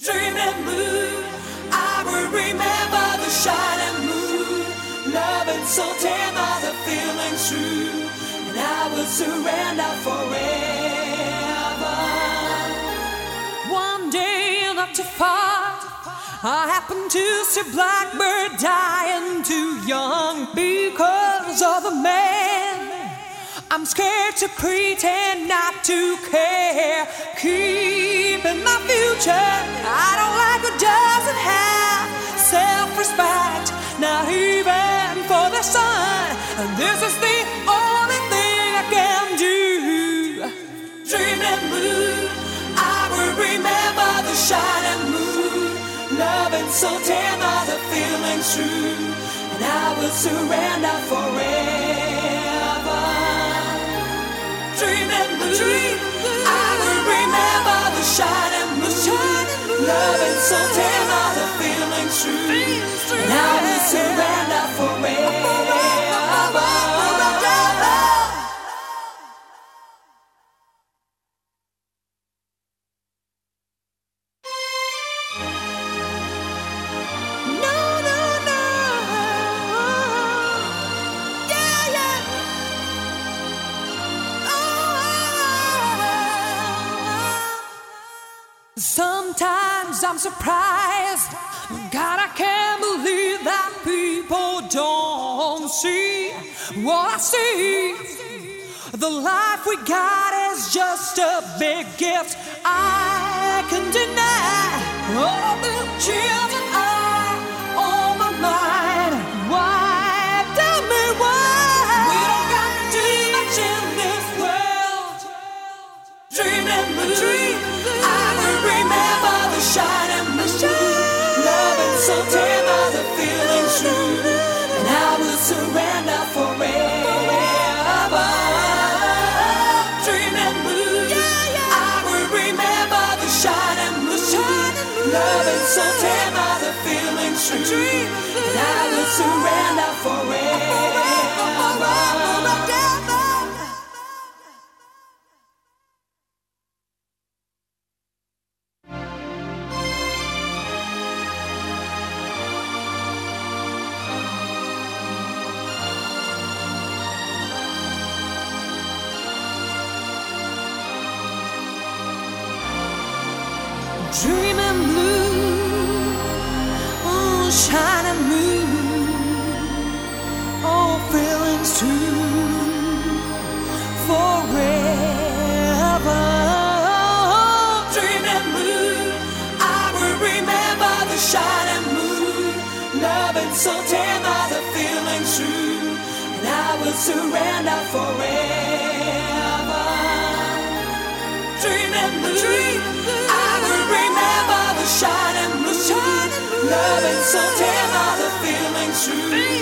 Dreaming moon, I will remember the shining moon. Loving so tender, the feeling's true, and I will surrender forever. One day, not too far, I happened to see blackbird dying too young because of a man. I'm scared to pretend not to care. Keeping my future. I don't like who doesn't have self-respect, not even for the sun. And this is the only thing I can do. Dreaming moon, I will remember the shining moon. Loving so tender, the feeling's true, and I will surrender forever. Dreaming moon, I will remember the shining moon. Loving so tender, the feeling's true, and I will surrender forever. Sometimes I'm surprised, God, I can't believe that people don't see what I see. The life we got is just a big gift I can deny. All the children are on my mind. Why, tell me why? We don't got too much in this world. Dreaming moon, I will remember the shining moon. Loving so tender, the feeling's true, and I will surrender forever. Dreaming moon, I will remember the shining moon. Loving so tender, the feeling's true, and I will surrender forever. Dreaming blue, oh shining moon, oh feelings true, forever. Dreaming moon, I will remember the shining moon. Loving so tender, the feelings true, and I will surrender forever. Dreaming moon, I will remember the shining moon. Loving so tender, the feeling's true,